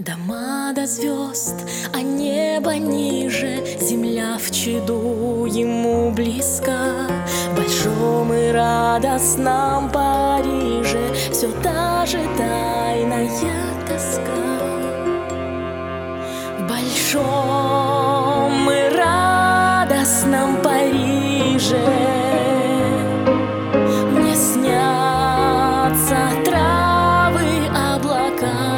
Дома до звезд, а небо ниже, земля в чаду ему близка. В большом и радостном Париже все та же тайная тоска. В большом и радостном Париже мне снятся травы, облака.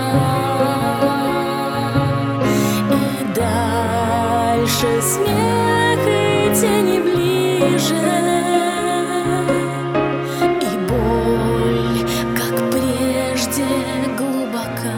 Дальше смех и тени ближе, и боль, как прежде, глубока.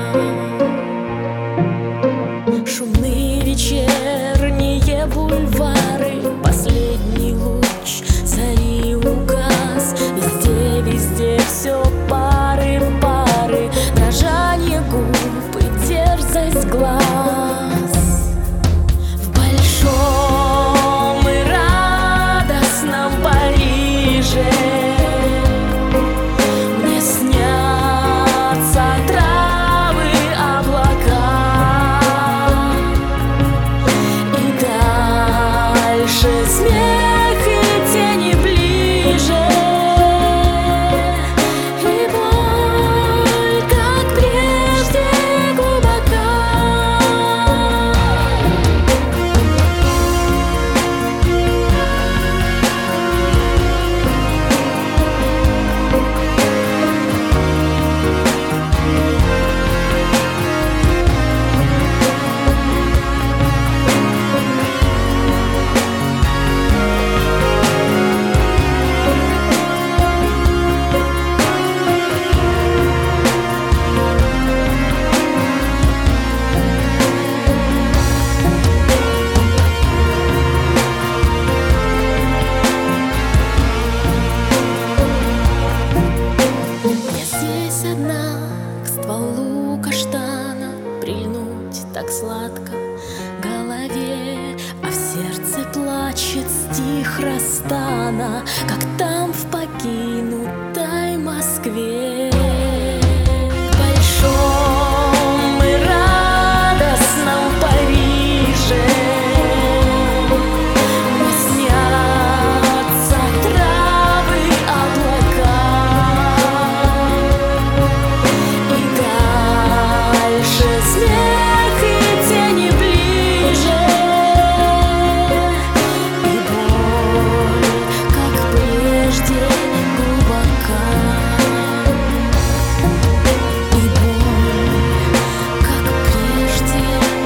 Шумные вечерние бульвары, последний луч зари угас. Везде, везде все пары в пары, дрожание губ и дерзость глаз. Мне снятся травы, облака, и дальше смех и тени ближе, и боль, как прежде, глубока. Прильнуть так сладко голове, а в сердце плачет стих Растана, как там в покинутой Москве. В большом и радостном Париже мне снятся травы, облака, и дальше смех и тени ближе, и боль, как прежде, глубока, и боль, как прежде,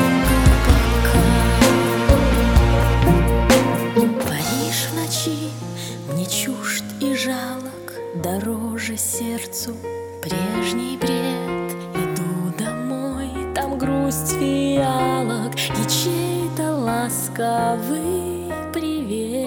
глубока. Париж в ночи мне чужд и жалок, дороже сердцу прежний бред. Иду домой, там грусть фиалок и чей-то ласковый привет.